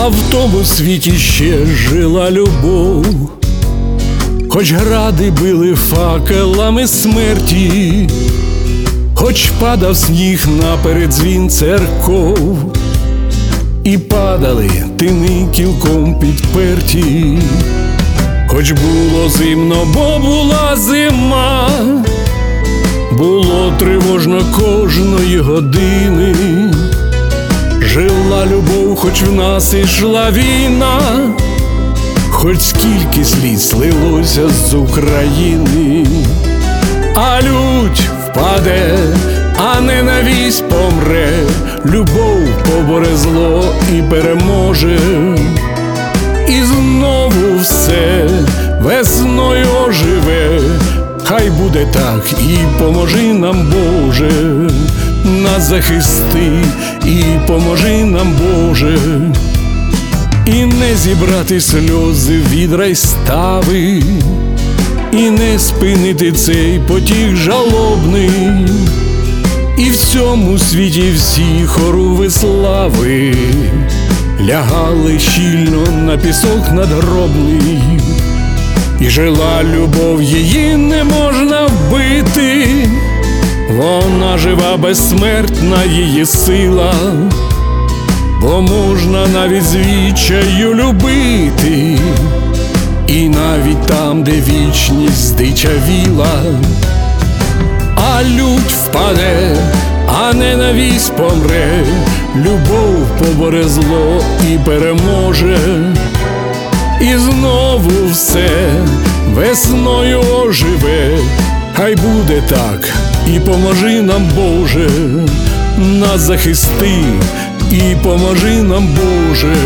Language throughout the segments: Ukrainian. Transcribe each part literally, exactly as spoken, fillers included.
А в тому світі ще жила любов, хоч гради били факелами смерті, хоч падав сніг на передзвін церков, і падали тини кілком підперті. Хоч було зимно, бо була зима, було тривожно кожної години. Жила любов, хоч в нас ішла війна, хоч скільки сліз лилося з України. А лють впаде, а ненависть помре, любов поборе зло і переможе. І знову все весною оживе, хай буде так, і поможи нам, Боже, нас захисти, і поможи нам, Боже, і не зібрати сльози в відра й стави, і не спинити цей потік жалобний, і в цьому світі всі хоруви слави лягали щільно на пісок надгробний. І жила любов, її не можна вбити, вона жива, безсмертна її сила, бо можна навіть з відчаю любити, і навіть там, де вічність здичавіла. А лють впаде, а ненависть помре, любов поборе зло і переможе. І знову все весною оживе, хай буде так, і поможи нам, Боже, нас захисти, і поможи нам, Боже.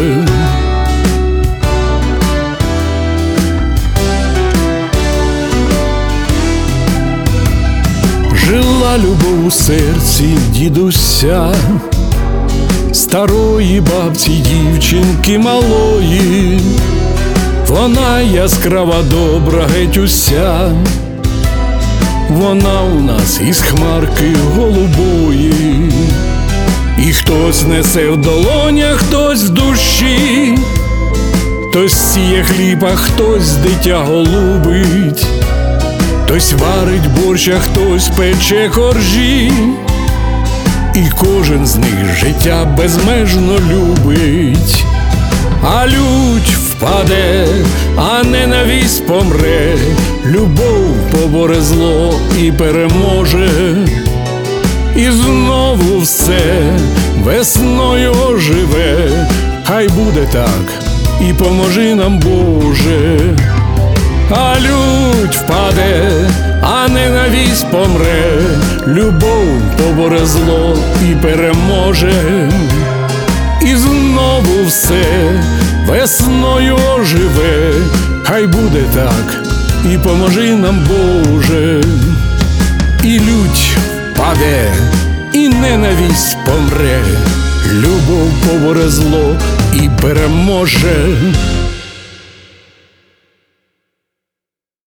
Жила любов у серці дідуся, старої бабці, дівчинки малої. Вона яскрава, добра, геть уся, вона у нас із хмарки голубої. І хтось несе в долонях, хтось в душі, хтось сіє хліб, а хтось дитя голубить, хтось варить борщ, а хтось пече коржі, і кожен з них життя безмежно любить. А лють впаде, а ненависть помре, любов поборе зло і переможе. І знову все весною оживе, хай буде так, і поможи нам, Боже. А лють впаде, а ненависть помре, любов поборе зло і переможе. І знову все весною оживе, хай буде так, і поможи нам, Боже. І лють впаде, і ненависть помре, любов поборе зло і переможе.